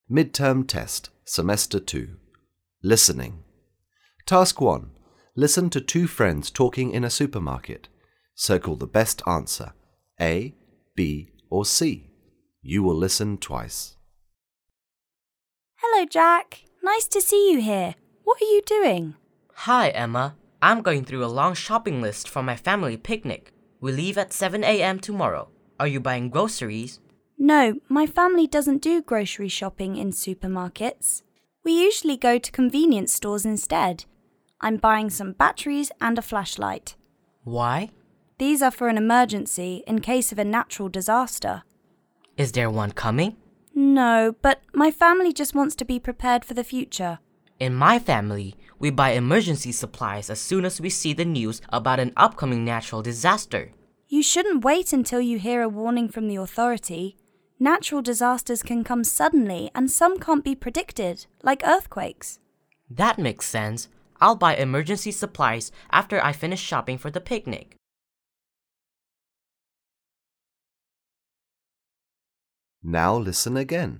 Midterm Test, Semester 2. Listening. Task 1. Listen to two friends talking in a supermarket. Circle the best answer, A, B, or C. You will listen twice. Hello, Jack. Nice to see you here. What are you doing? Hi, Emma. I'm going through a long shopping list for my family picnic. We leave at 7 a.m. tomorrow. Are you buying groceries? No, my family doesn't do grocery shopping in supermarkets. We usually go to convenience stores instead. I'm buying some batteries and a flashlight. Why? These are for an emergency in case of a natural disaster. Is there one coming? No, but my family just wants to be prepared for the future. In my family, we buy emergency supplies as soon as we see the news about an upcoming natural disaster. You shouldn't wait until you hear a warning from the authority. Natural disasters can come suddenly and some can't be predicted, like earthquakes. That makes sense. I'll buy emergency supplies after I finish shopping for the picnic. Now listen again.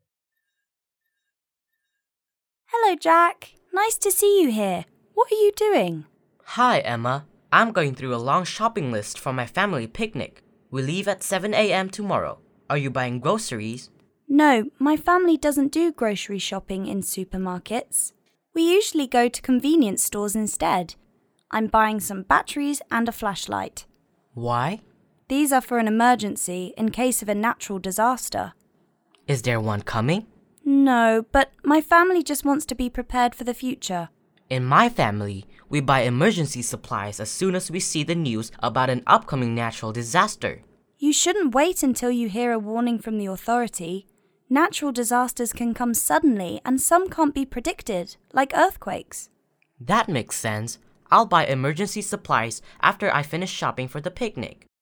Hello, Jack. Nice to see you here. What are you doing? Hi, Emma. I'm going through a long shopping list for my family picnic. We leave at 7 a.m. tomorrow. Are you buying groceries? No, my family doesn't do grocery shopping in supermarkets. We usually go to convenience stores instead. I'm buying some batteries and a flashlight. Why? These are for an emergency in case of a natural disaster. Is there one coming? No, but my family just wants to be prepared for the future. In my family, we buy emergency supplies as soon as we see the news about an upcoming natural disaster. You shouldn't wait until you hear a warning from the authority. Natural disasters can come suddenly and some can't be predicted, like earthquakes. That makes sense. I'll buy emergency supplies after I finish shopping for the picnic.